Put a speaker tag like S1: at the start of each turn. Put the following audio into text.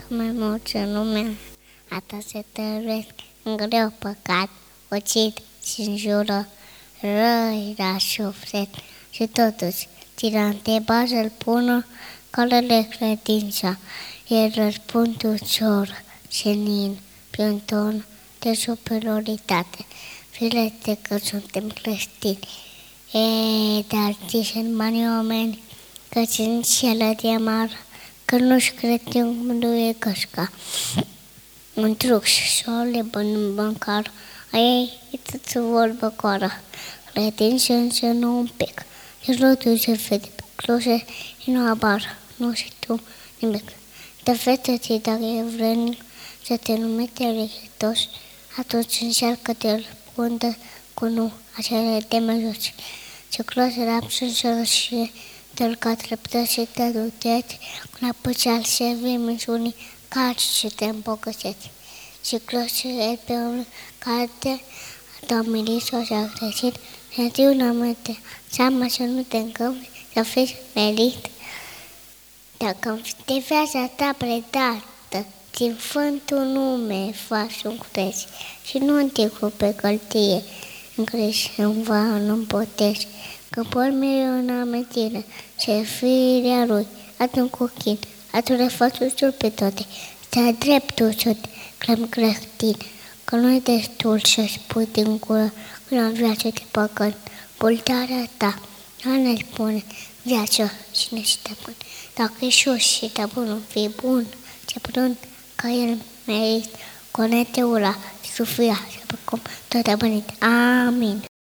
S1: mai mulți în lume, atât se tăruiesc în greu păcat, ucid și înjură, răi la suflet și totuși ține de bază îl pună calele credința, el răspund ușor, senin, pe un ton de superioritate, firește că suntem creștini. Dar zicem mari oameni că țin cele de amar, că nu-și cred cum nu e cășca. Un truc și o lebă în bancar, a ei e tot vorbă coară. Credință însă nu un pic, și rotul se vede pe cloșe și nu abar, nu știi tu nimic. De fete dacă e vrednic să te numește rechitos, atunci încearcă de-l pundă cu nu, acele teme joci. Ce cloșe rapsă și del către plășit de duteți, când apăceal se vim unii caci și te îmbogățeți. Și cloșe pe un carte, domnului s-o și-a greșit, și zi una minte, seama să nu te încămi, să fii merit. Dacă de viața ta predată, din Sfântul nume faci un crezi și nu înticu pe căltie, în crești, în van, în potești, că por mereu în amintire și firea lui, atunci cu chin, atunci le faci ușor pe toate, stai dreptul să te clăm creștin, că nu-i destul să spui din gură când în viață te păcăni, pultarea ta, ne spune viața cine este bun, dacă e șus și te bun, fii bun, ce bun, ca el merit, conete ura, sufia, și acum tot a venit. Amin.